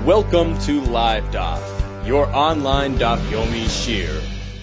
Welcome to Live Daf, your online Daf Yomi Shir.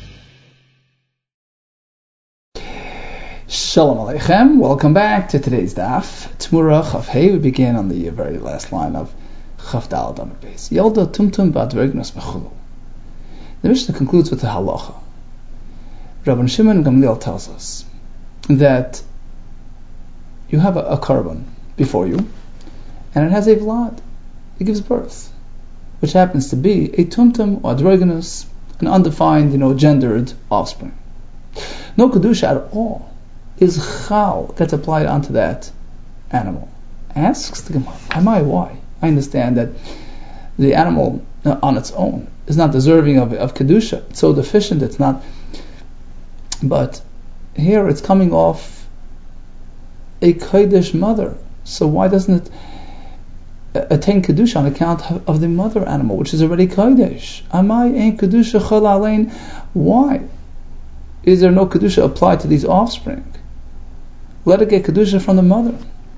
Shalom Aleichem, welcome back to today's Daf. Tmura Chaf Hey, we begin on the very last line of Chaf Daled Amud Beis. Yelda Tumtum Ba'advergnus Mechulu. The Mishnah concludes with the halacha. Rabban Shimon Gamliel tells us that you have a korban before you, and it has a vlad. It gives birth, which happens to be a tumtum or advergnus, an undefined, gendered offspring. No kedusha at all is chal that's applied onto that animal. Asks the Gemara, why? I understand that the animal on its own is not deserving of kedusha. It's so deficient, it's not. But here it's coming off a kodesh mother. So why doesn't it attain kedusha on account of the mother animal, which is already kodesh? Amai ein kedusha chol alein. Why is there no kedusha applied to these offspring? Let it get kedusha from the mother.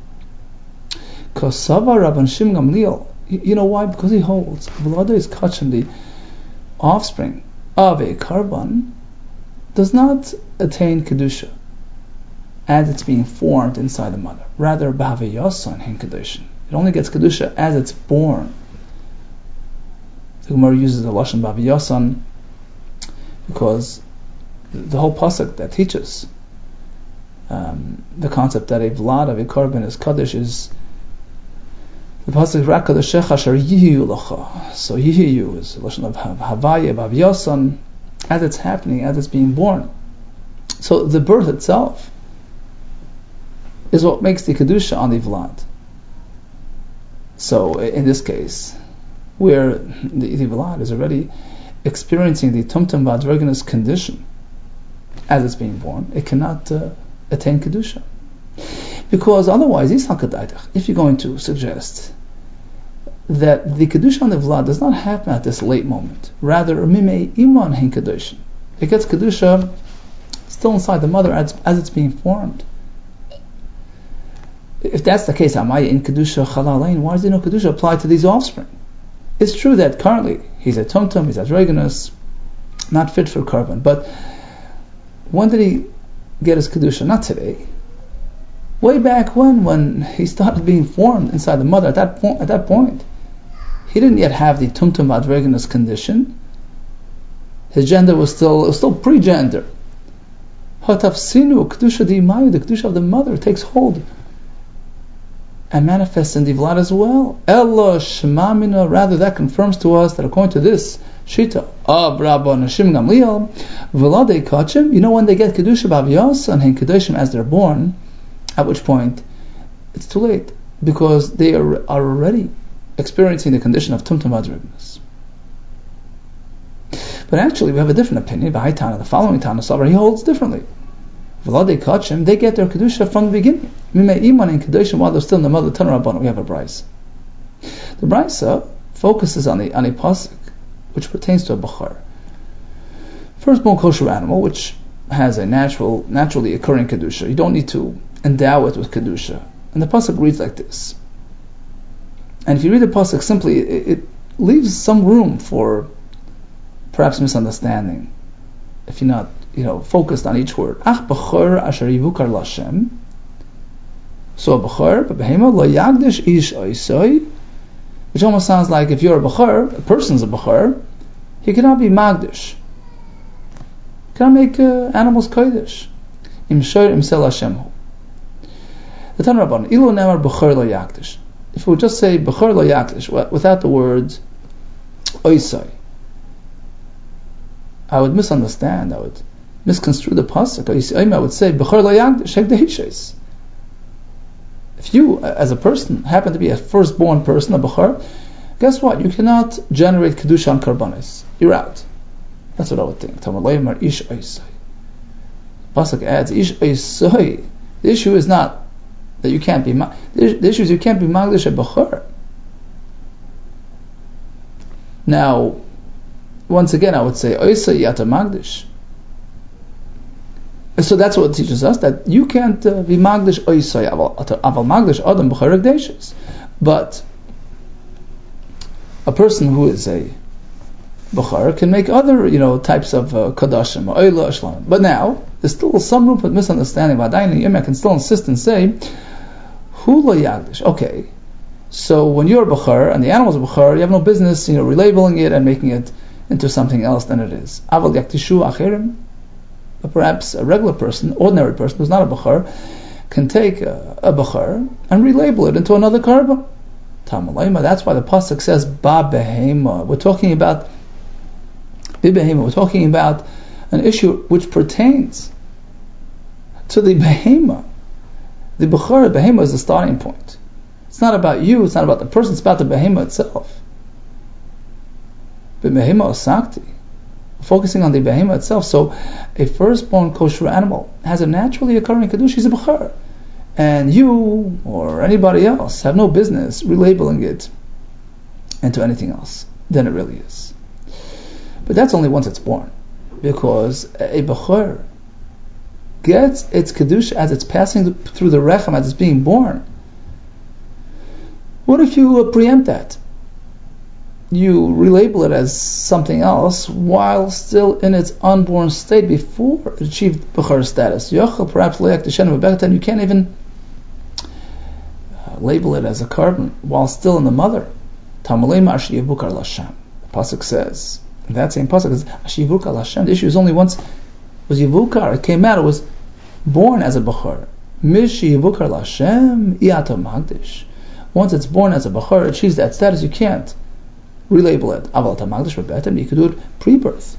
Kosava Rabban Shimon Gamliel. You know why? Because he holds vlada is kachim, the offspring of a korban does not attain kedusha as it's being formed inside the mother. Rather, b'haveyasan hin kedushin. It only gets kedusha as it's born. The Gemara uses the lashon b'haveyasan because the whole pasuk that teaches the concept that a vlad of a korban is kaddish is the pasuk rak kadeshecha asher yihiyu lacha. So yihiyu is the lashon of havaya b'haveyasan, as it's happening, as it's being born. So the birth itself is what makes the kedusha on the vlad. So in this case, where the vlad is already experiencing the tumtum ba'advergnus condition as it's being born, it cannot attain kedusha, because otherwise, if you're going to suggest that the kedusha on the vlad does not happen at this late moment, rather mimei iman hin kedushin, it gets kedusha still inside the mother as it's being formed. If that's the case, amaya in kedusha chalalain, why is there no kedusha applied to these offspring? It's true that currently he's a tumtum, he's a advergnus, not fit for korban, but when did he get his kedusha? Not today. Way back when he started being formed inside the mother. At that point, he didn't yet have the tumtum advergnus condition. His gender was still pre-gender. Hatafsinu kedusha dimayu, the kedusha of the mother takes hold and manifests in the vlad as well. Ella shemamina, rather that confirms to us that according to this shita of Rabban Shimon Gamliel, v'ladei kachim, when they get kedusha b'aviyas and hen kedushim as they're born, at which point it's too late, because they are already experiencing the condition of tumtum advergnus. But actually, we have a different opinion. The following Tana Savar, he holds differently. V'ladei kachim, they get their kedusha from the beginning. Mimei iman in kedushim while they're still in the mother. Tana Rabbanan, we have a brisa. The brisa focuses on a pasuk which pertains to a bachar. Firstborn kosher animal, which has a naturally occurring kedusha. You don't need to endow it with kedusha. And the pasuk reads like this. And if you read the pasuk simply, it leaves some room for perhaps misunderstanding if you're not, focused on each word. Ach bachar asher yivukar lashem. So a bachar, behema lo yagdish ish oisoi, which almost sounds like if you're a bachar, a person's a bachar, he cannot be magdish. Cannot make animals kodesh. Im shoyr im sel Hashemhu. The Tana Rabbanan, ilu nemar bachar lo yagdish. If we would just say bachar lo yagdish without the words oisoi, I would misunderstand. I would misconstrue the pasuk. I would say bachar lo yagdish hekdehishes. If you, as a person, happen to be a firstborn person, a bachar, guess what? You cannot generate kedusha on karbanis. You're out. That's what I would think. Pasuk adds ish oisoi. The issue is not that you can't be. The issue is you can't be magdish a bachar. Now, once again, I would say oisoi yata magdish. So that's what it teaches us, that you can't be magdish oisai aval magdish adam b'chorek deishes. But a person who is a Bachar can make other, types of Kadashim, Oila, Ashlam. But now, there's still some room for misunderstanding. I can still insist and say, Hula Yagdish. Okay, so when you're a Bachar and the animal's a Bachar, you have no business, relabeling it and making it into something else than it is. Aval Yaktishu Achirim. But perhaps a regular person, ordinary person who's not a Bachar, can take a Bachar and relabel it into another Karban. Tamalayma. That's why the pasuk says Ba Behema. We're talking about We're talking about an issue which pertains to the Behema. The Bechor Behema is the starting point. It's not about you, it's not about the person, it's about the Behema itself. The Behema Osakti. Focusing on the Behema itself. So, a firstborn kosher animal has a naturally occurring Kedusha, he's a Bechor. And you, or anybody else, have no business relabeling it into anything else than it really is. But that's only once it's born, because a Bechor gets its Kedusha as it's passing through the Rechem, as it's being born. What if you preempt that? You relabel it as something else while still in its unborn state before it achieved Bechor status. Perhaps and you can't even label it as a carbon while still in the mother. The Pasuk says, that same pasuk is Ashivukar Lashem. The issue is only once was Yivukar. It came out. It was born as a Bechor. Mishi Yivukar Lashem Iatam Magdish. Once it's born as a Bechor, it achieves that status. You can't relabel it. Aval Tamagdish Rebetem. You could do it pre-birth.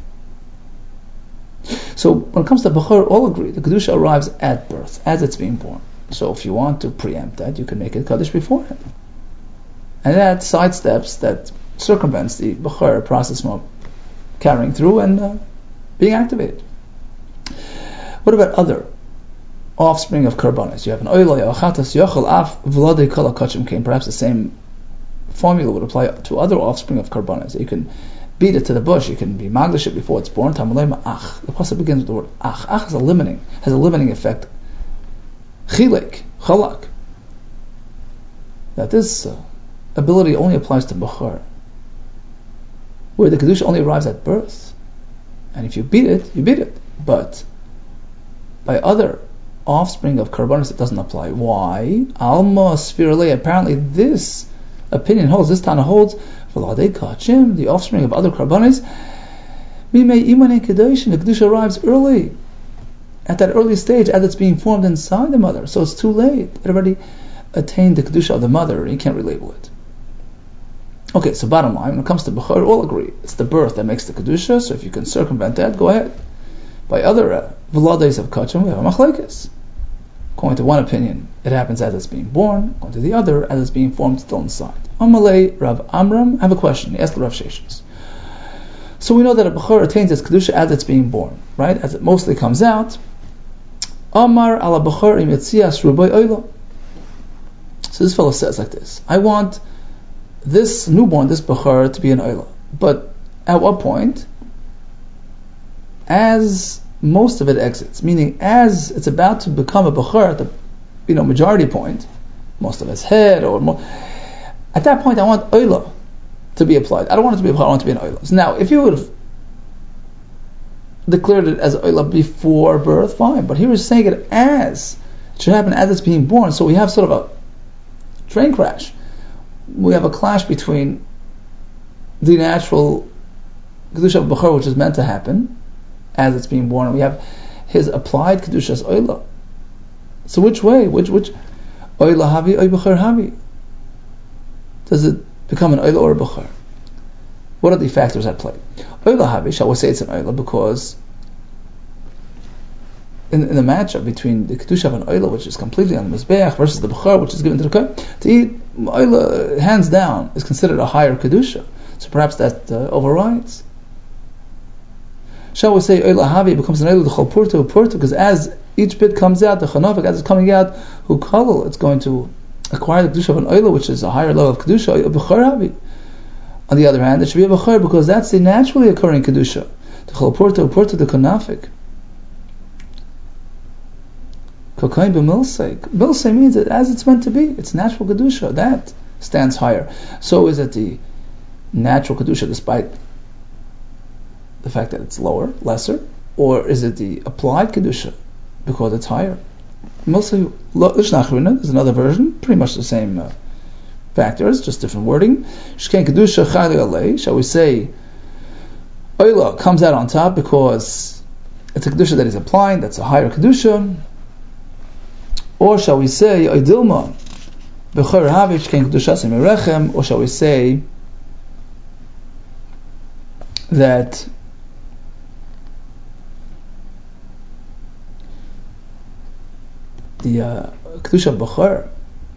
So when it comes to Bechor, all agree the Kedusha arrives at birth, as it's being born. So if you want to preempt that, you can make it Kaddish beforehand, and that sidesteps, that circumvents the Bechor process from carrying through and being activated. What about other offspring of Karbanis? You have an Oila, Yachatas, Yochel, Af, Vladei Kol HaKachim Kain. Perhaps the same formula would apply to other offspring of Karbanis. You can beat it to the bush, you can be Magdish it before it's born. Tamalei Ach. The pasuk begins with the word Ach. Ach has a limiting effect. Chilek, Chalak. That this ability only applies to Bechor, where the Kedusha only arrives at birth. And if you beat it, you beat it. But by other offspring of Karbanis, it doesn't apply. Why? Alma Sphirale. Apparently this opinion holds, this Tana holds, for the offspring of other Karbanis, the Kedusha arrives early, at that early stage, as it's being formed inside the mother. So it's too late. It already attained the Kedusha of the mother, and you can't relabel it. Okay, so bottom line, when it comes to Bechor, all agree it's the birth that makes the Kedusha, so if you can circumvent that, go ahead. By other Vlades of Kachim, we have a Machlekes. According to one opinion, it happens as it's being born. According to the other, as it's being formed still inside. Amalei Rav Amram, I have a question. He asked the Rav Sheshes. So we know that a Bechor attains its Kedusha as it's being born, right? As it mostly comes out. Amar ala Bechor im yetzias rubai oila. So this fellow says like this: I want this newborn, this Bechor, to be an oila. But at what point? As most of it exits, meaning as it's about to become a Bechor at the majority point, most of its head, at that point I want oila to be applied. I don't want it to be a Bechor, I want it to be an oila. So now, if you would have declared it as oila before birth, fine. But here we're saying it should happen as it's being born. So we have sort of a train crash. We have a clash between the natural Kedusha of Bechor, which is meant to happen as it's being born, and we have his applied Kedusha as oila. So which way? Which oila havi, oy Bechor havi? Does it become an oila or a Bechor? What are the factors at play? Oila havi, shall we say it's an oila because in the matchup between the Kedusha of an oila, which is completely on the Mizbeach, versus the Bechor, which is given to the Kohen, to eat oila, hands down, is considered a higher Kedusha. So perhaps that overrides. Shall we say oila havi becomes an oila the chol purta, because as each bit comes out, the chanofik, as it's coming out, hu kolol, it's going to acquire the Kedusha of an oila, which is a higher level of Kedusha, a Bechor havi. On the other hand, it should be a Bechor because that's the naturally occurring Kedusha. The chol purta, the kanafik. Kokain b'milsei. Milsei means that as it's meant to be, it's natural Kedusha. That stands higher. So is it the natural kedusha despite the fact that it's lesser, or is it the applied kedusha because it's higher? Mostly, there's another version, pretty much the same factors, just different wording. Shkein kedusha chayli alei. Shall we say oila comes out on top because it's a kedusha that is applying, that's a higher kedusha, or shall we say oidilma b'chor havi shkein kedusha semerechem, or shall we say that the kedusha of b'chor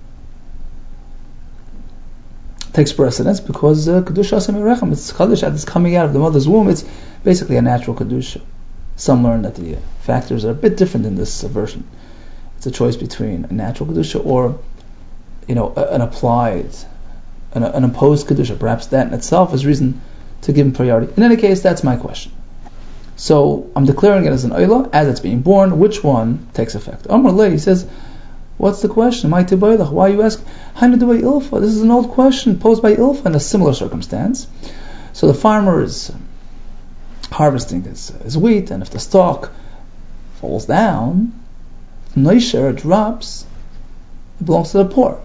takes precedence because kedusha semerechem, it's kaddish that is coming out of the mother's womb. It's basically a natural kedusha. Some learn that the factors are a bit different in this version. It's a choice between a natural kedusha or, an applied, an imposed kedusha. Perhaps that in itself is reason to give him priority. In any case, that's my question. So I'm declaring it as an oila as it's being born. Which one takes effect? Amar Lei, he says, what's the question? Why are you asking? Ilfa. This is an old question posed by Ilfa in a similar circumstance. So the farmer is harvesting his wheat, and if the stalk falls down, noisher, drops, it belongs to the poor.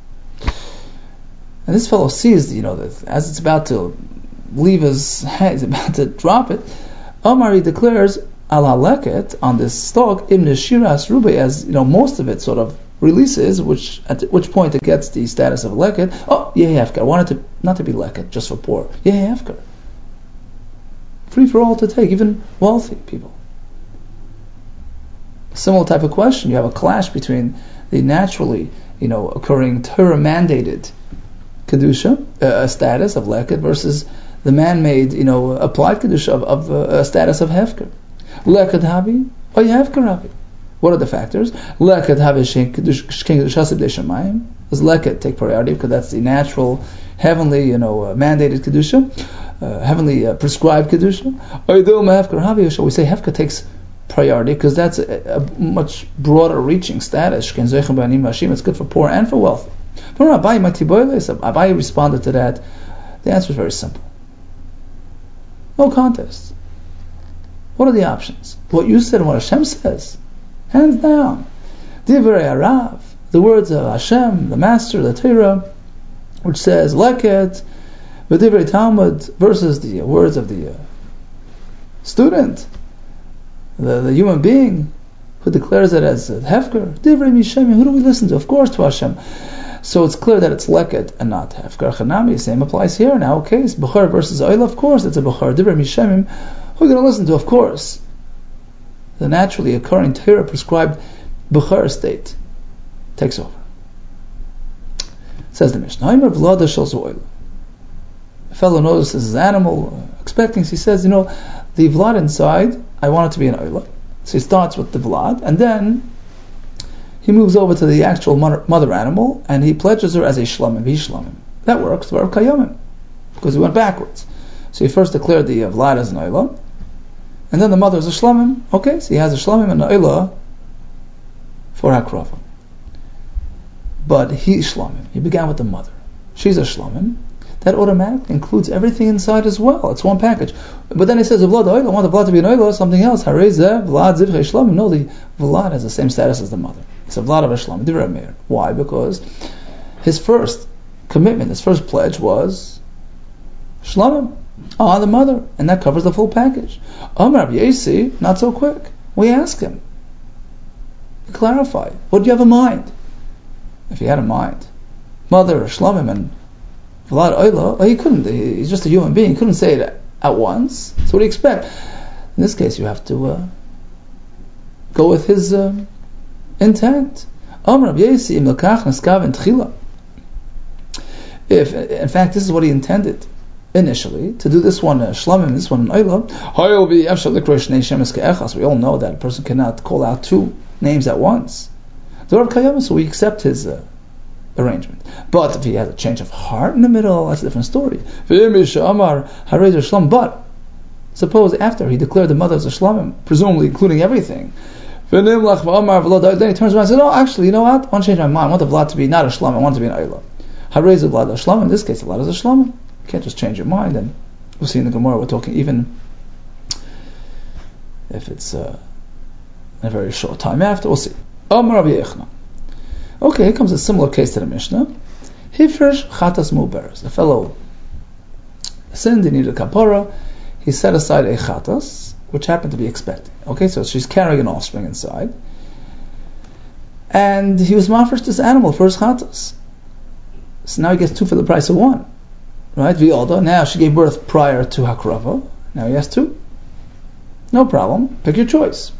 And this fellow sees, that as it's about to leave his hand, he's about to drop it. Omar, declares al haleket on this stalk ibn shiras rubai, as most of it sort of releases, at which point it gets the status of leket. Oh, yehefker. I want it not to be leket just for poor. Yehefker. Free for all to take, even wealthy people. Similar type of question. You have a clash between the naturally, occurring Torah-mandated kedusha status of leket versus the man-made, applied kedusha of a status of hefker. Leket havi or hefker havi. What are the factors? Leket havi shein kedusha b'dei shamayim. Does leket take priority because that's the natural, heavenly, mandated kedusha, heavenly prescribed kedusha? Oidil mehefker havi. Shall we say hefker takes priority because that's a much broader reaching status. It's good for poor and for wealthy. Abai responded to that. The answer is very simple. No contest. What are the options? What you said and what Hashem says. Hands down. Divrei Harav, the words of Hashem, the Master, the Torah, which says leket, v'divrei Talmud, versus the words of the student, the human being, who declares it as hefker. Divrei Mishem, who do we listen to? Of course to Hashem. So it's clear that it's leket and not hefker. Chanami, same applies here. Now, okay, it's b'chor versus oil. Of course, it's a b'chor. Divrei Mishemim, who are you going to listen to? Of course, the naturally occurring Torah prescribed b'chor state takes over. Says the Mishnah. A fellow notices his animal expecting. He says, the vlad inside, I want it to be an oila. So he starts with the vlad, and then he moves over to the actual mother animal, and he pledges her as a shlamim, v'shlamim. That works, because he went backwards. So he first declared the vlad as an oila, and then the mother is a shlamim. Okay, so he has a shlamim and an oila for hakrava. But he's shlamim. He began with the mother. She's a shlamim. That automatically includes everything inside as well. It's one package. But then he says, vlad oila, I want the vlad to be an oila, something else. Harezeh, vlad zivchei shlamim. No, the vlad has the same status as the mother. It's a vlad of a shlamim. Divrei Meir. Why? Because his first commitment, his first pledge was shlamim on the mother, and that covers the full package. Amar Rabbi Yossi, not so quick. We ask him, clarify. What do you have in mind? If he had in mind mother, shlamim, and vlad oila, he couldn't. He's just a human being. He couldn't say it at once. So what do you expect? In this case, you have to go with his intent. Amar Rabbi Yossi, im lakach naskav en tchila. If, in fact, this is what he intended initially, to do this one shlamim, this one oila. We all know that a person cannot call out two names at once. So we accept his arrangement. But if he has a change of heart in the middle, that's a different story. But suppose after he declared the mother as a shlamim, presumably including everything, then he turns around and says, "Oh, actually, you know what? I want to change my mind. I want the vlad to be not a shlamim. I want it to be an oila." In this case, the vlad is a shlamim. can't just change your mind. And we'll see in the Gemara, we're talking even if it's a very short time after. We'll see. Okay, here comes a similar case to the Mishnah. Hifresh chatas muberes. The fellow sinned, he needed a kapara. He set aside a chatas, which happened to be expecting. Okay, so she's carrying an offspring inside. And he was mafresh this animal for his chatas. So now he gets 2 for the price of 1. Right? V'yolda. Now she gave birth prior to hakrava. Now he has 2. No problem. Pick your choice.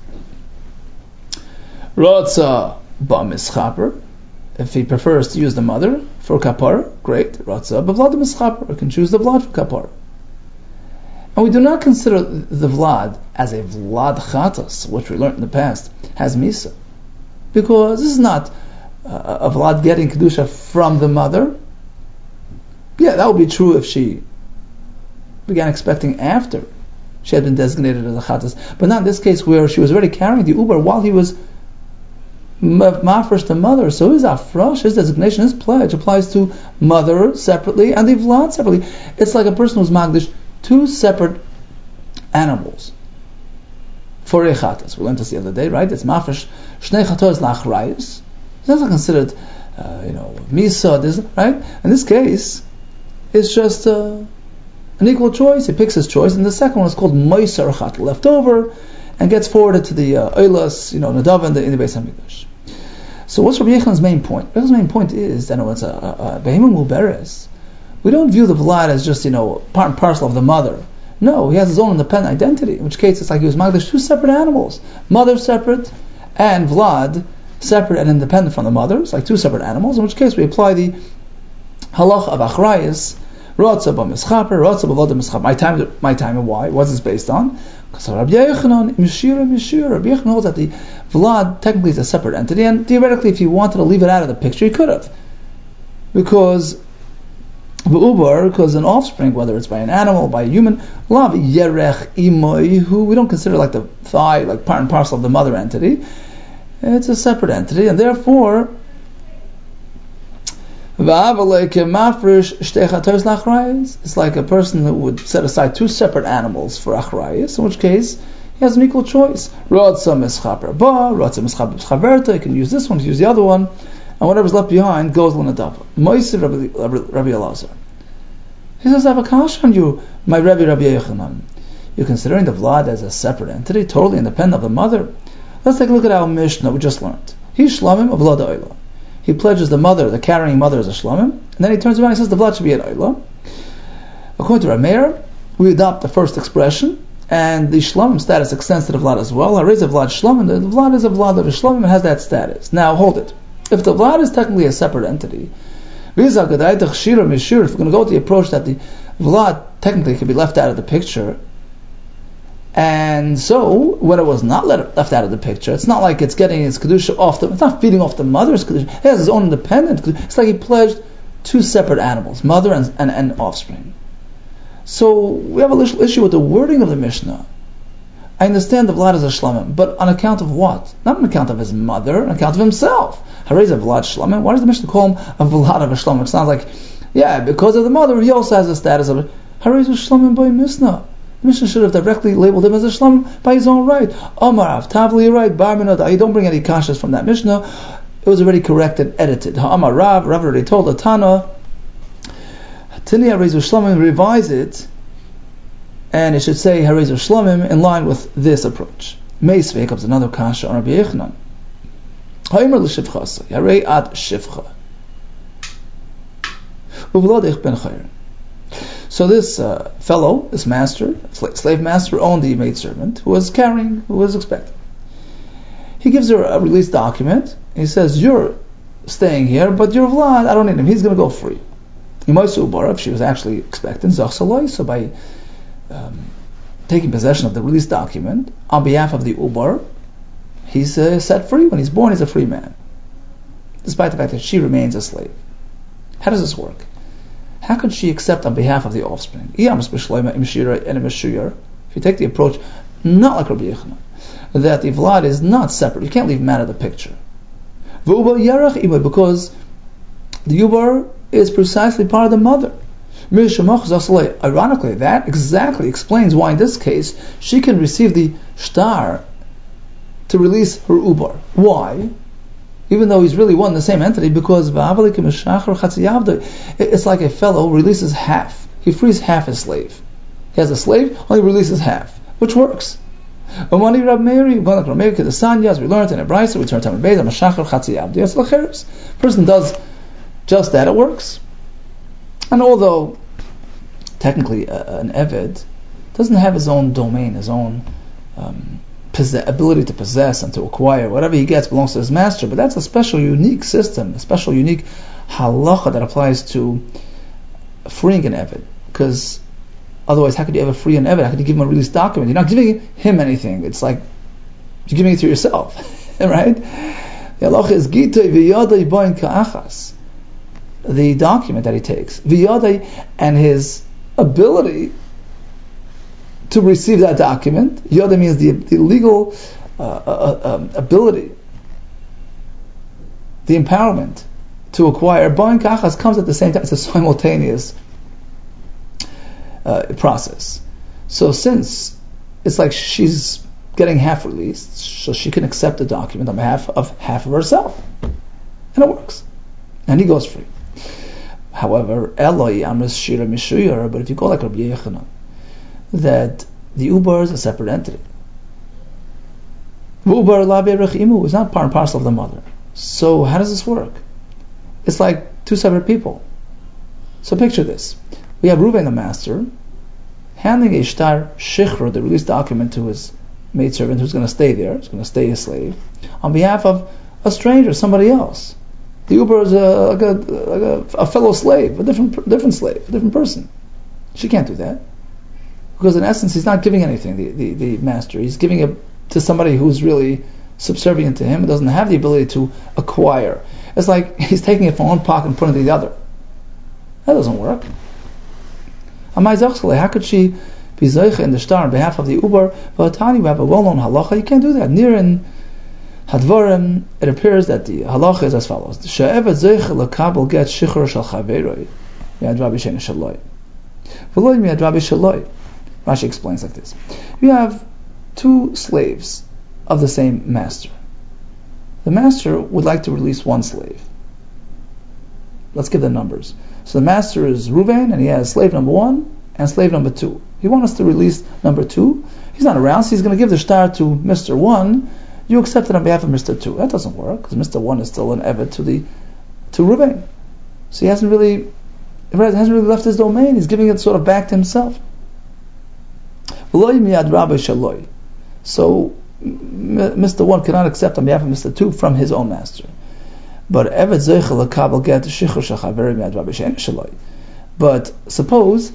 Rotza b'mischaper. If he prefers to use the mother for kapara, great. Rotza b'vlad mischaper. He can choose the vlad for kapara. And we do not consider the vlad as a vlad chatas, which we learned in the past, has misa. Because this is not a vlad getting kedusha from the mother. Yeah, that would be true if she began expecting after she had been designated as a chatas. But not in this case where she was already carrying the uber while he was mafresh the mother. So his afresh, his designation, his pledge applies to mother separately and the vlad separately. It's like a person who's magdish 2 separate animals for a chatas. We learned this the other day, right? It's mafresh shnei chatos lachrayus. It's not considered, misa, right? In this case, it's just an equal choice. He picks his choice, and the second one is called moiser chat, left over, and gets forwarded to the oilas, nadav in the Beis Hamikdash. So what's Rabbi Yechan's main point? Rabbi Yechan's main point is that it's a behemah muberes. We don't view the vlad as just part and parcel of the mother. No, he has his own independent identity. In which case, it's like he was magdish 2 separate animals, mother separate and vlad separate and independent from the mother. It's like 2 separate animals. In which case, we apply the halach of achrayis, rotza b'mischaper, rotza b'vod mischaper. My time and why? What's this based on? Because Rabbi Yochanan, Rabbi Yochanan holds that the vlad technically is a separate entity, and theoretically, if he wanted to leave it out of the picture, he could have, because an offspring, whether it's by an animal, by a human, lav yerech imoy, who we don't consider like the thigh, like part and parcel of the mother entity. It's a separate entity, and therefore, it's like a person who would set aside 2 separate animals for achrayis, in which case he has an equal choice. He can use this one, he can use the other one, and whatever's left behind goes l'nadav. Moisiv Rabbi Elazar. He says, I have a kasha on you, my Rabbi Yochanan. You're considering the vlad as a separate entity, totally independent of the mother. Let's take a look at our Mishnah we just learned. He's shlamim of vlad oila. He pledges the mother, the carrying mother, as a shlamim, and then he turns around and says the vlad should be an oila. According to Rameir, we adopt the first expression, and the shlamim status extends to the vlad as well. There is a vlad shlamim, the vlad is a vlad of a shlamim, and has that status. Now hold it. If the vlad is technically a separate entity, if we're going to go to the approach that the vlad technically can be left out of the picture, and so when it was not left out of the picture, it's not like it's getting its kedusha it's not feeding off the mother's kedusha. It has its own independent kedusha. It's like he pledged 2 separate animals, mother and offspring. So we have a little issue with the wording of the Mishnah. I understand the vlad is a shlamim, but on account of what? Not on account of his mother, on account of himself. Harayz a vlad shlamim. Why does the Mishnah call him a vlad of a shlamim? It sounds like, because of the mother, he also has a status of it. Harayz a shlamim by Mishnah. The Mishnah should have directly labeled him as a shlamim by his own right. Amarav, Tavli, you're right. Bar Minada. You don't bring any kashas from that Mishnah. It was already corrected, edited. Amarav, Rav already told the Tana. Tini Harayz shlamim, revise it. And it should say Harayz Shlamim in line with this approach. Meisvei comes another kasha on Rabbi Yochanan. Ha'imar l'shivchasa, Yarei ad shivcha. Uvladich ben chayr. So this fellow, this master, slave master, owned the maidservant who was expecting. He gives her a release document. He says, you're staying here, but your vlad, I don't need him. He's going to go free. If she was actually expectant, zachsaloi, so by taking possession of the release document on behalf of the ubar, he's set free. When he's born, he's a free man, despite the fact that she remains a slave. How does this work? How could she accept on behalf of the offspring? If you take the approach, not like Rabbi Yochanan, that the vlad is not separate, you can't leave him out of the picture. Because the ubar is precisely part of the mother. Ironically, that exactly explains why in this case she can receive the shtar to release her ubar. Why? Even though he's really one and the same entity, because it's like a fellow releases half. He frees half his slave. He has a slave, only releases half, which works. As we learned in a Brisa, we turn to Beis, person does just that, it works. And although technically an Eved doesn't have his own domain, his own ability to possess and to acquire, whatever he gets belongs to his master, but that's a special, unique system, a special, unique halacha that applies to freeing an Eved. Because otherwise, how could you ever free an Eved? How could you give him a release document? You're not giving him anything. It's like you're giving it to yourself, right? The halacha is gitay v'yadai boin ka'achas. The document that he takes, v'yadai, and his ability to receive that document. Yada means the legal ability, the empowerment to acquire. Boin ka'achas comes at the same time. It's a simultaneous process. So since it's like she's getting half released, so she can accept the document on behalf of half of herself, and it works, and he goes free. However, Eloi Amris Shira Mishuyar, but if you go like Rabbi Yechanan, that the ubar is a separate entity. Ubar la be'erech imu is not part and parcel of the mother. So how does this work? It's like two separate people. So picture this: we have Reuven, the master, handing a shtar shichra, the release document, to his maidservant who's going to stay there, who's going to stay a slave, on behalf of a stranger, somebody else. The uber is like a fellow slave, a different slave, a different person. She can't do that, because in essence he's not giving anything. The master, he's giving it to somebody who's really subservient to him and doesn't have the ability to acquire. It's like he's taking it from one pocket and putting it in the other. That doesn't work. How could she be zeicha in the shtar on behalf of the uber? V'atani, we have a well-known halacha. You can't do that. Near in Hadvarim, it appears that the halacha is as follows: She'eved zeicha lekabel get shichur shel chaveroi mi'ad Rabbi Shein shaloi v'loi mi'ad Rabbi shaloi. Rashi explains like this: you have two slaves of the same master. The master would like to release one slave. Let's give the numbers. So the master is Reuven, and he has slave number 1 and slave number 2. He wants us to release number 2. He's not around, so he's going to give the shtar to Mr. 1. You accept it on behalf of Mr. 2. That doesn't work, because Mr. 1 is still an Eved to Reuven. So he hasn't really left his domain. He's giving it sort of back to himself. So Mr. 1 cannot accept on behalf of Mr. 2 from his own master. But Eved zeicha lekabel get shichur shel chaveroi mi'ad Rabbi Shein shaloi. But suppose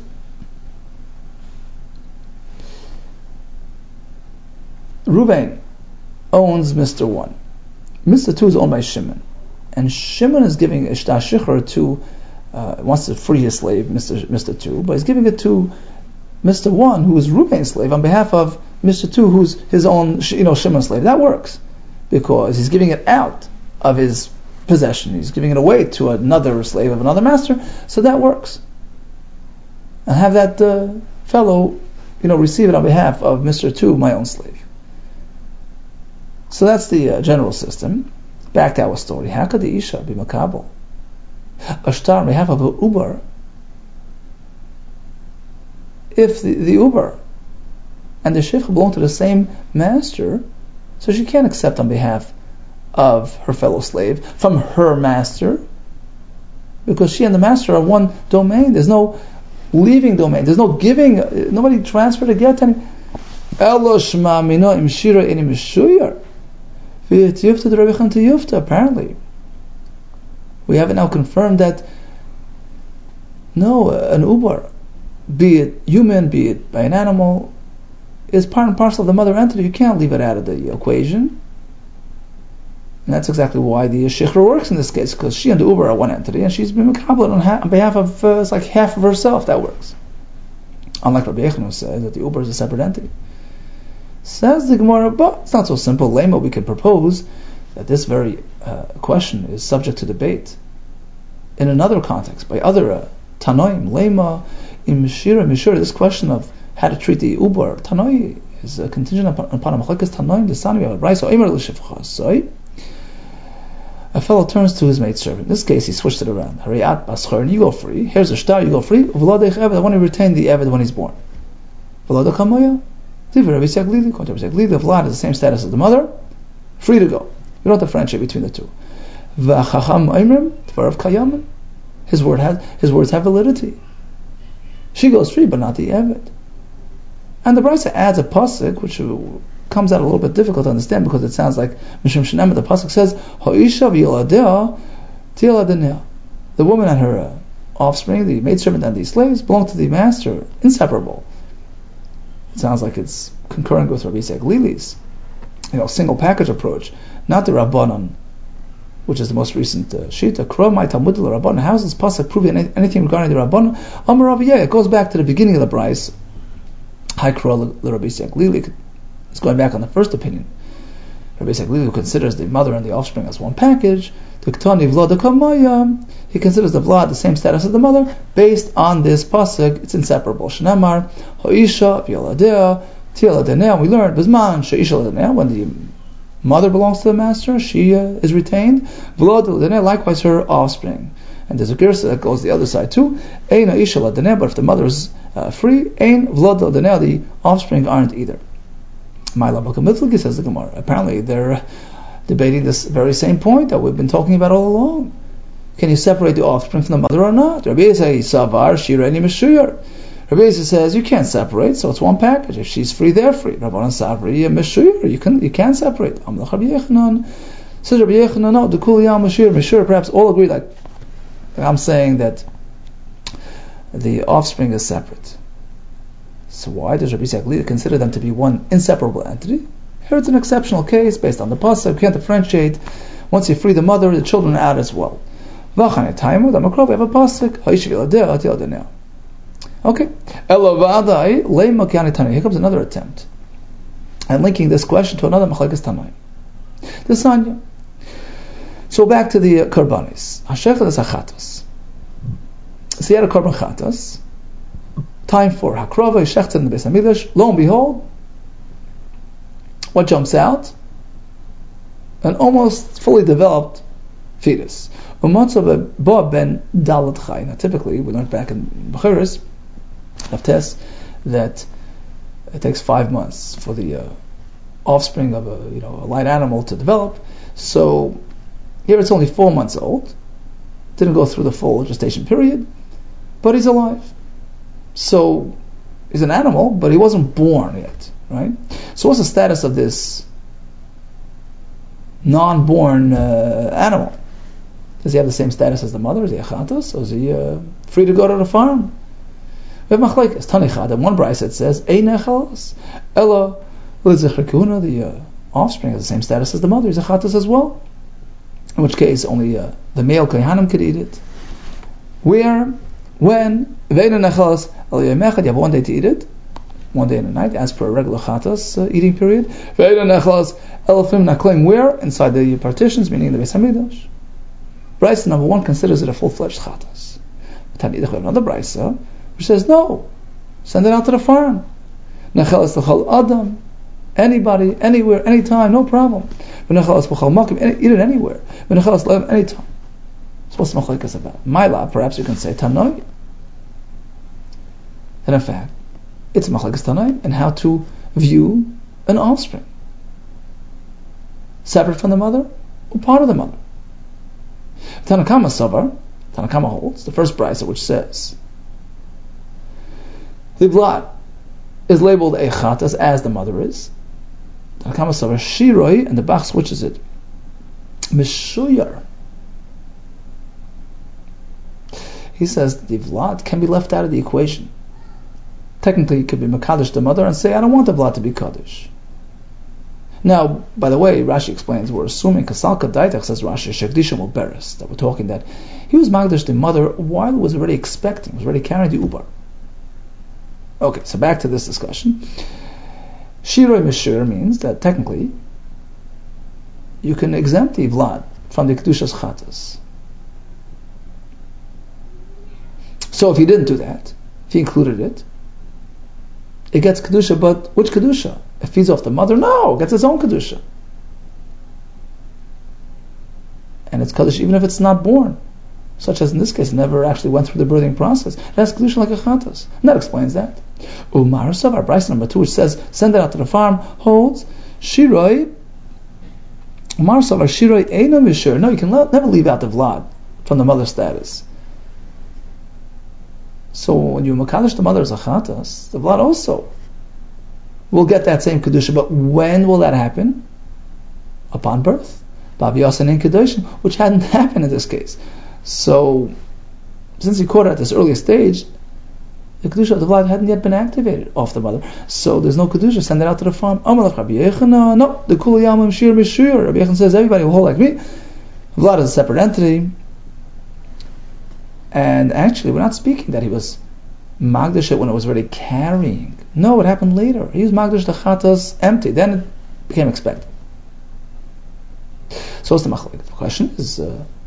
Reuven owns Mr. 1. Mr. 2 is owned by Shimon. And Shimon is giving a shtar shichur to, wants to free his slave, Mr. 2, but he's giving it to Mr. 1, who is Reuven's slave, on behalf of Mr. 2, who's his own, Shimon's slave. That works, because he's giving it out of his possession. He's giving it away to another slave of another master, so that works. And have that fellow, receive it on behalf of Mr. 2, my own slave. So that's the general system. Back to our story. How could the Isha be makabel a shtar on behalf of an uber if the uber and the shifcha belong to the same master? So she can't accept on behalf of her fellow slave from her master, because she and the master are one domain. There's no leaving domain. There's no giving. Nobody transferred a get. Apparently, we have it now confirmed that no, an uber, be it human, be it by an animal, is part and parcel of the mother entity. You can't leave it out of the equation. And that's exactly why the shichra works in this case, because she and the uber are one entity, and she's been makabel on behalf of, it's like half of herself. That works. Unlike Rabbi Yechanan, who says that the uber is a separate entity. Says the Gemara, but it's not so simple. Lema, we can propose that this very question is subject to debate in another context by other Tanoim, Lema, Mishira, this question of how to treat the Ubar, Tanoi, is a contingent upon a Machlekes Tanoim, the son of Rabbi, so Emer L'Shifchas, a fellow turns to his maidservant. In this case, he switched it around. Hariyat Baschar, and you go free. Here's a star, you go free. V'ladech Eved, I want to retain the Eved when he's born. V'ladech Hamoya, Tiv Rabbi Seglili, according to Rabbi Seglili, the Vlad is the same status as the mother, free to go. You don't differentiate between the two. V'achacham Oimrim, Tvarav Kayaman, his words have validity. She goes free, but not the Eved. And the Brisa adds a pasuk, which comes out a little bit difficult to understand because it sounds like Mishum Shenema. The pasuk says, "Ha'isha v'yiladea ti'aladenea." The woman and her offspring, the maidservant and the slaves, belong to the master, inseparable. It sounds like it's concurrent with Rabbi Seglili's, single package approach, not the Rabbanon, which is the most recent Shita. Kro my Talmud Rabbanon. How is this pasuk proving anything regarding the Rabbanon? Amar Rav Yeh. It goes back to the beginning of the Bryce. Hi Kro Rabbi Seglili. It's going back on the first opinion. Rabbi Seglili considers the mother and the offspring as one package. He considers the vlad the same status as the mother. Based on this pasuk, it's inseparable. Shnamar ha'isha v'yaladea ti'aladenea. We learned b'zman she'isha ladenea, when the mother belongs to the master, she is retained. Vlad ladenea, likewise her offspring. And there's a girsa that goes the other side too. Ein ha'isha ladenea, but if the mother is free, ein vlad ladenea, the offspring aren't either. Says the Gemara. Apparently they're debating this very same point that we've been talking about all along. Can you separate the offspring from the mother or not? Rabbi Yisrael Savar Shireni Meshuyar. Rabbi Yisrael says you can't separate, so it's one package. If she's free, they're free. Rabbanan Savri Meshuyar. You can separate. Amlach Rabbi Yechanan says Rabbi Yechanan, no, the Kuliyam Meshuyar. Perhaps all agree like I'm saying that the offspring is separate. So why does Rabbi Seglili consider them to be one inseparable entity? Here it's an exceptional case based on the pasuk. You can't differentiate. Once you free the mother, the children are out as well. We have a pasuk. Okay. Here comes another attempt. And linking this question to another Machlekes Tanoim. The Sanya. So back to the Karbanis. Hashechel is Hachatos. So he had a Karban Chatos. Time for Hakrava, Shechtzah in the Beis HaMikdash. Lo and behold, what jumps out? An almost fully developed fetus. Umatzav Bo ben Dalet Chai. Now typically, we learned back in Bechiris, Haftes, that it takes 5 months for the offspring of a light animal to develop. So here it's only 4 months old. Didn't go through the full gestation period, but he's alive. So he's an animal, but he wasn't born yet, right? So what's the status of this non-born animal? Does he have the same status as the mother? Is he a chatos? Or is he free to go to the farm? We have machlekes. Tanichad. And one brayse it says, Ein echalos, ela l'zecher kuna. The offspring has the same status as the mother. He's a chatos as well. In which case, only the male kohanim could eat it. Where, when, ve'ein echalos, el yemechad, you have 1 day to eat it, 1 day and a night, as per a regular chatos eating period. Ve'ein echalos, elafim nakleim, where? Inside the partitions, meaning the Beis HaMikdash. Brisa number 1 considers it a full-fledged chatos. But we have another brisa which says no, send it out to the farm. Nechelas l'chol adam, anybody, anywhere, anytime, no problem. Nechelas l'chol makim, eat it anywhere. Nechelas l'em, anytime. So what's the machlekes about? My lab, perhaps you can say tanoi. And in fact, it's machlekes tanoi and how to view an offspring, separate from the mother or part of the mother. Tanakama Savar, Tanakama holds, the first brisa which says the blood is labeled a chatas as the mother is. Tanakama Savar Shiroi, and the Bach switches it. Mishuyar. He says the vlad can be left out of the equation. Technically, it could be Makadosh the mother and say, I don't want the vlad to be Kaddish. Now, by the way, Rashi explains, we're assuming, Kasalka Daitach says Rashi, Shekdishim will beres, that we're talking that he was Magdash the mother while he was already expecting, was already carrying the Ubar. Okay, so back to this discussion. Shiroi Mishur means that technically you can exempt the Vlad from the Kedushas Chatas. So if he didn't do that, if he included it, it gets kedusha. But which kedusha? It feeds off the mother? No, it gets its own kedusha. And it's kaddish even if it's not born, such as in this case, never actually went through the birthing process. It has kedusha like a chatas. And that explains that. Umarasav, our Bryce number 2, which says, send it out to the farm, holds, Shiroi, Umarasav, our Shiroi, Eina Mishur. No, you can never leave out the Vlad from the mother status. So when you makadish the mother as a chatas, the Vlad also will get that same kedusha. But when will that happen? Upon birth. Babi Yasin in Kedoshim, which hadn't happened in this case. So, since he caught it at this earlier stage, the kedusha of the Vlad hadn't yet been activated off the mother. So there's no kedusha, send it out to the farm. Amalach Rabbi Yechon, no, the Kul Yamim Shir Mishur. Rabbi Yechon says everybody will hold like me. Vlad is a separate entity. And actually, we're not speaking that he was Magdash when it was already carrying. No, it happened later. He was Magdash the Chatas empty. Then it became expected. So what's the machlek? The question is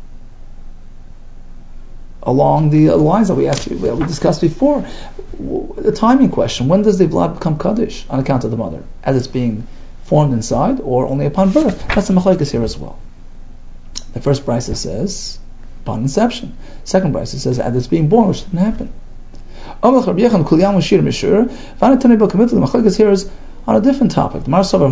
along the lines that we discussed before. The timing question: when does the blood become kaddish on account of the mother, as it's being formed inside, or only upon birth? That's the machlekes here as well. The first brisa says upon inception. Second brisa says as it's being born, which didn't happen. The machlekes here is on a different topic.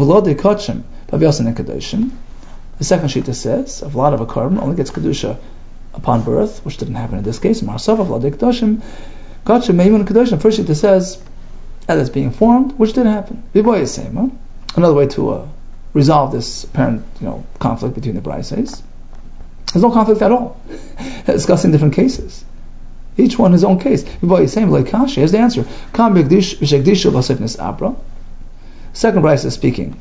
The second shita says a Vlad of a carbon only gets kedusha upon birth, which didn't happen in this case. Marsav of Vlad Kedoshim, Gotcha Meimun Kedoshim. First shita says as it's being formed, which didn't happen. Viboy is same. Huh? Another way to resolve this apparent conflict between the brises. There's no conflict at all. Discussing different cases. Each one his own case. Viboy is same. Like Kashi. Here's the answer. Kam b'gdish v'shegdishu v'asifnis abra. Second brisa is speaking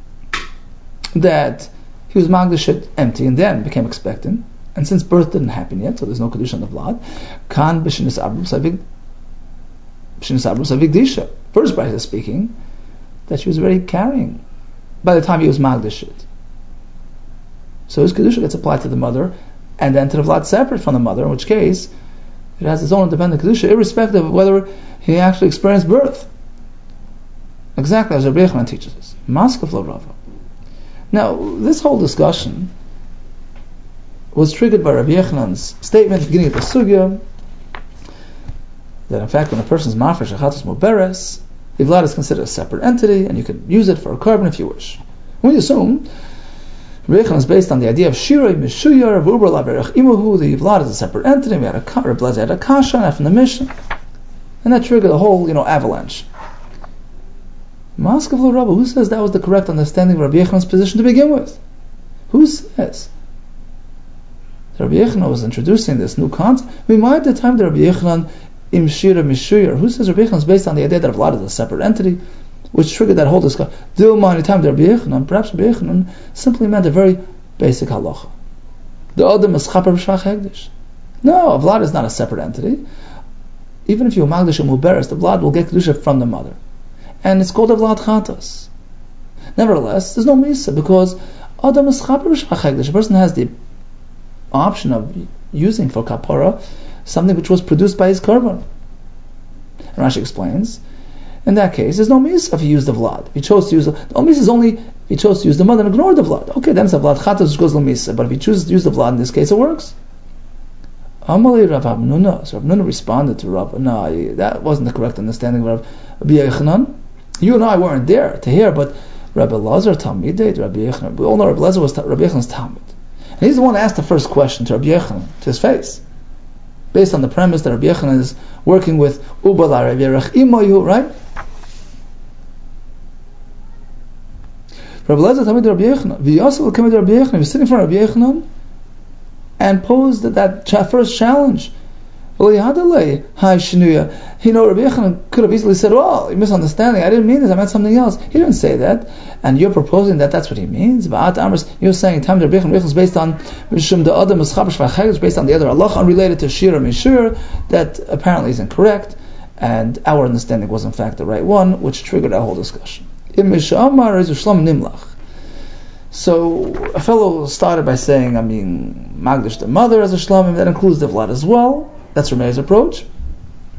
that he was magdashit empty and then became expectant, and since birth didn't happen yet, so there's no kedusha on the blood. Kan b'shinis abru savigdisha. First brisa is speaking that she was already carrying by the time he was magdashit. So his kedusha gets applied to the mother and then to the vlad separate from the mother, in which case it has its own independent kedusha, irrespective of whether he actually experienced birth. Exactly as Rabbi Yochanan teaches us. Maskav lo Rava. Now, this whole discussion was triggered by Rabbi Yechanan's statement at the beginning of the sugya that in fact when a person's mafresh achatos muberes, the vlad is considered a separate entity and you can use it for a carbon if you wish. We assume Rabbi Yechanan is based on the idea of shiroi mishuyar v'uber laverech imuhu. The vlad is a separate entity. We had a kasha from the mission, and that triggered a whole avalanche. Maskav lo Rabba, who says that was the correct understanding of Rabbi Yechanan's position to begin with? Who says? Rabbi Yechanan was introducing this new concept. We might at the time that Rabbi Yechanan im shira mishuyar. Who says Rabbi Yechanan is based on the idea that Vlad is a separate entity, which triggered that whole discussion? Dilma any time that Rabbi Yechanan, perhaps Rabbi Yechanan simply meant a very basic halacha. The Adam is chaper b'shvach hegdish. No, Vlad is not a separate entity. Even if you magdash muberes, the Vlad will get kedusha from the mother. And it's called a Vlad Chatas. Nevertheless, there's no Misa because Adam is Chaper B'Shvach Hegdish. A person has the option of using for Kapara something which was produced by his Karban. And Rashi explains, in that case, there's no Misa if he used the Vlad. If he chose to use the Misa is only if he chose to use the mother and ignore the Vlad. Okay, then it's a Vlad Chatas which goes to Misa. But if he chooses to use the Vlad, in this case, it works. Amalei Rav Hamnuna. So Rav Hamnuna responded to Rav, no, that wasn't the correct understanding of Rabbi Yechanan. You and I weren't there to hear, but Rabbi Lazar Talmidei, Rabbi Yechanan. We all know Rabbi Lazar was Rabbi Yechanan's Talmud. And he's the one who asked the first question to Rabbi Yechanan, to his face. Based on the premise that Rabbi Yechanan is working with Ubala Rabbi Yerech Imoyu, right? Rabbi Lazar Talmidei Rabbi Yechanan. V'yosel came to Rabbi Yechanan. He was sitting in front of Rabbi Yechanan and posed that first challenge. Rabbi Yechanan could have easily said, well, you're misunderstanding, I didn't mean this, I meant something else. He didn't say that, and you're proposing that that's what he means. You're saying time Rabbi Yechanan is based on Mishum the Adam is based on the other Allah unrelated to Shira Mishur, that apparently is incorrect, and our understanding was in fact the right one, which triggered our whole discussion. So a fellow started by saying, Magdash the mother as a shlamim, that includes the Vlad as well. That's Rameir's approach.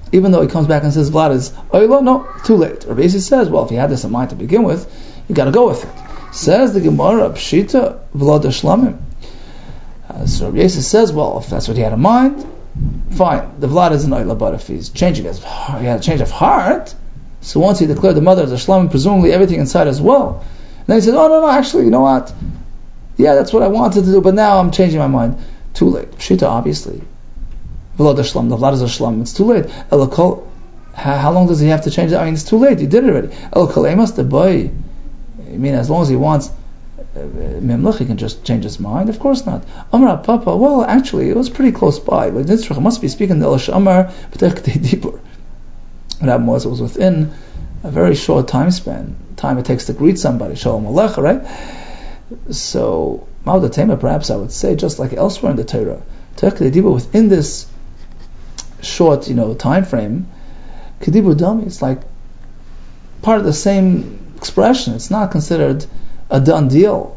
even though he comes back and says Vlad is Oila, no, too late. Rabbi Yossi says, well, if you had this in mind to begin with, you got to go with it. Says the Gemara, Pshita Vlad Shlamim. So Rabbi Yossi says, well, if that's what he had in mind, fine. The Vlad is an Oila, but if he's changing he had a change of heart, so once he declared the mother as a Shlamim, presumably everything inside as well. And then he says, oh no, actually, you know what? Yeah, that's what I wanted to do, but now I'm changing my mind. Too late. Pshita, obviously. Vlad Shlam, the Vlad is a Shlam, it's too late. How long does he have to change that? I mean, it's too late, you did it already. El Kalemas the boy. I mean, as long as he wants Memluch, he can just change his mind? Of course not. Amar Papa, well, actually, it was pretty close by. But Nitzrach must be speaking the El Shamar, B'tech Dibur. What happened was, it was within a very short time it takes to greet somebody, Shalom Aleichem, right? So, Ma'od Tema, perhaps I would say, just like elsewhere in the Torah, within this short, time frame, Kedibur Dami, it's like part of the same expression. It's not considered a done deal.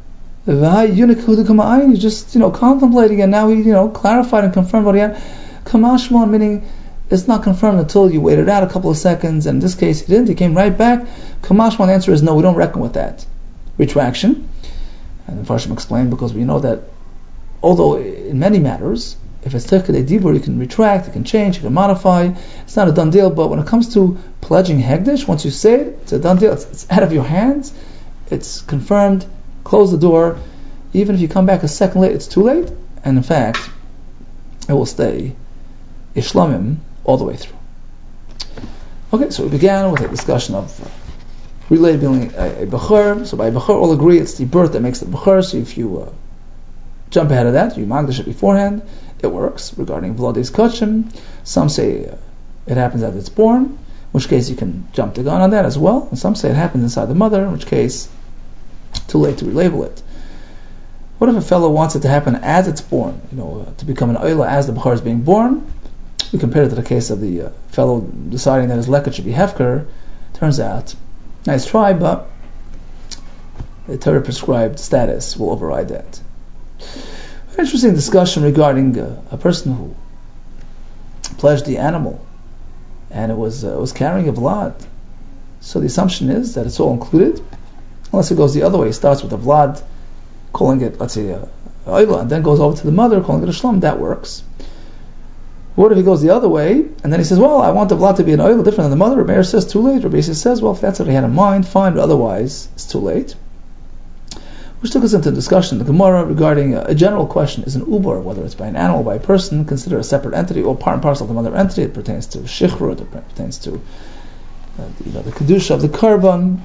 You just, contemplating, and now he, clarified and confirmed what he had. Kamashmon, meaning it's not confirmed until you waited out a couple of seconds, and in this case he didn't, he came right back. Kamashmon, the answer is no, we don't reckon with that. Retraction. And the Farshim explained, because we know that although in many matters, if it's Tekadei Dibur, you can retract, you can change, you can modify, it's not a done deal, but when it comes to pledging Hegdish, once you say it, it's a done deal, it's out of your hands, it's confirmed, close the door. Even if you come back a second late, it's too late, and in fact, it will stay Ishlamim all the way through. Okay, so we began with a discussion of relabeling a Bechor. So by Bechor, all agree it's the birth that makes the Bechor, so if you jump ahead of that, you magdash it beforehand, it works. Regarding Vladis Kachim, some say it happens as it's born, in which case you can jump the gun on that as well, and some say it happens inside the mother, in which case too late to relabel it. What if a fellow wants it to happen as it's born, to become an Oila as the Bechor is being born? We compare it to the case of the fellow deciding that his leket should be Hefker. Turns out, nice try, but the Torah prescribed status will override that. Interesting discussion regarding a person who pledged the animal, and it was carrying a Vlad. So the assumption is that it's all included, unless it goes the other way. It starts with the Vlad, calling it, let's say, Oila, and then goes over to the mother, calling it a Shlam. That works. What if he goes the other way, and then he says, well, I want the Vlad to be an Oila different than the mother? Rabbi says, too late. Rabbi says, well, if that's what he had in mind, fine, but otherwise, it's too late. Which took us into discussion, the Gemara, regarding a general question, is an uber, whether it's by an animal or by a person, considered a separate entity, or part and parcel of the mother entity. It pertains to Shichrut, it pertains to the Kedusha of the Karban.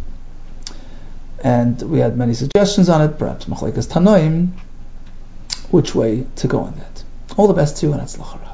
And we had many suggestions on it, perhaps Machlekes Tanoim, which way to go on that. All the best to you, and Hatzlacha.